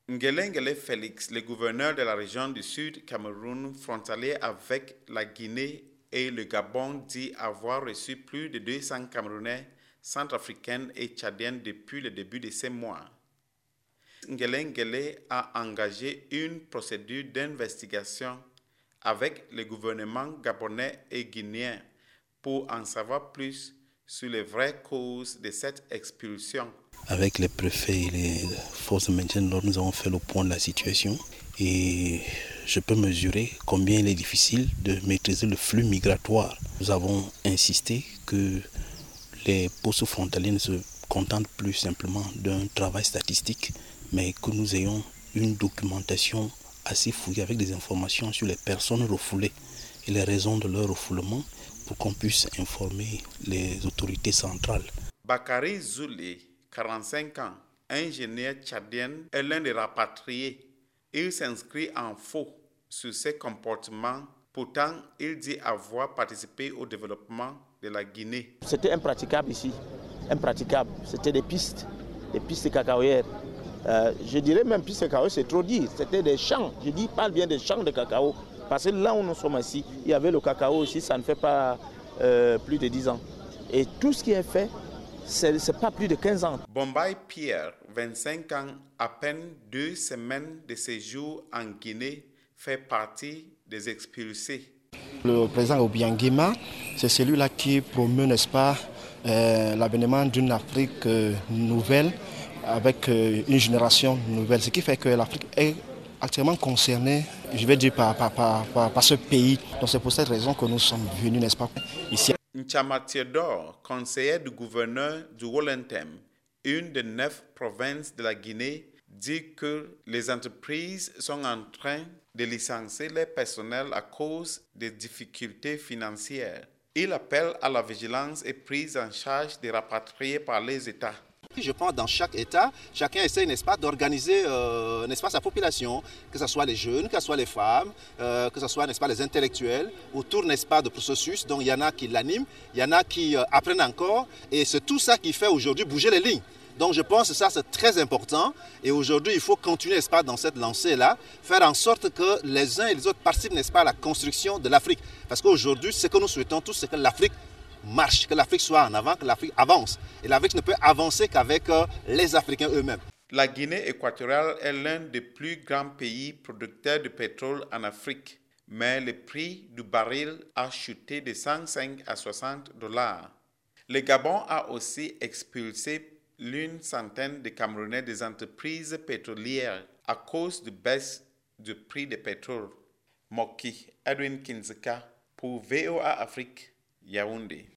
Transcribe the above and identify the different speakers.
Speaker 1: Ngele Félix, le gouverneur de la région du Sud Cameroun, frontalier avec la Guinée et le Gabon, dit avoir reçu plus de 200 Camerounais, centrafricains et tchadiens depuis le début de ces mois. Ngele a engagé une procédure d'investigation avec le gouvernement gabonais et guinéen pour en savoir plus sur les vraies causes de cette expulsion.
Speaker 2: Avec les préfets et les forces de maintien de l'ordre, nous avons fait le point de la situation et je peux mesurer combien il est difficile de maîtriser le flux migratoire. Nous avons insisté que les postes frontaliers ne se contentent plus simplement d'un travail statistique, mais que nous ayons une documentation assez fouillée avec des informations sur les personnes refoulées et les raisons de leur refoulement pour qu'on puisse informer les autorités centrales.
Speaker 1: Bakary Zoulé, 45 ans, ingénieur tchadien, est l'un des rapatriés. Il s'inscrit en faux sur ses comportements. Pourtant, il dit avoir participé au développement de la Guinée.
Speaker 3: C'était impraticable ici, impraticable. C'était des pistes cacaoyères. Je dirais même pistes de cacao, c'est trop dire. C'était des champs. Je dis, parle bien des champs de cacao. Parce que là où nous sommes ici, il y avait le cacao aussi, ça ne fait pas plus de 10 ans. Et tout ce qui est fait, ce n'est pas plus de 15 ans.
Speaker 1: Bombay Pierre, 25 ans, à peine 2 semaines de séjour en Guinée, fait partie des expulsés.
Speaker 4: Le président Obiang-Nguema, c'est celui-là qui promeut, n'est-ce pas, l'avènement d'une Afrique nouvelle, avec une génération nouvelle. Ce qui fait que l'Afrique est actuellement concernée, je vais dire, par ce pays. Donc c'est pour cette raison que nous sommes venus, n'est-ce pas, ici.
Speaker 1: Nchama Theodore, conseiller du gouverneur du Wollentem, une des 9 provinces de la Guinée, dit que les entreprises sont en train de licencier les personnels à cause des difficultés financières. Il appelle à la vigilance et prise en charge des rapatriés par les États.
Speaker 5: Je pense que dans chaque État, chacun essaie, n'est-ce pas, d'organiser, n'est-ce pas, sa population, que ce soit les jeunes, que ce soit les femmes, que ce soit, n'est-ce pas, les intellectuels, autour, n'est-ce pas, de processus. Donc il y en a qui l'animent, il y en a qui apprennent encore, et c'est tout ça qui fait aujourd'hui bouger les lignes. Donc je pense que ça c'est très important, et aujourd'hui il faut continuer, n'est-ce pas, dans cette lancée-là, faire en sorte que les uns et les autres participent, n'est-ce pas, à la construction de l'Afrique. Parce qu'aujourd'hui, ce que nous souhaitons tous, c'est que l'Afrique marche, que l'Afrique soit en avant, que l'Afrique avance. Et l'Afrique ne peut avancer qu'avec les Africains eux-mêmes.
Speaker 1: La Guinée équatoriale est l'un des plus grands pays producteurs de pétrole en Afrique, mais le prix du baril a chuté de 105 à 60 $. Le Gabon a aussi expulsé une centaine de Camerounais des entreprises pétrolières à cause de baisse du prix du pétrole. Moki Edwin Kinzeka pour VOA Afrique, Yaoundé.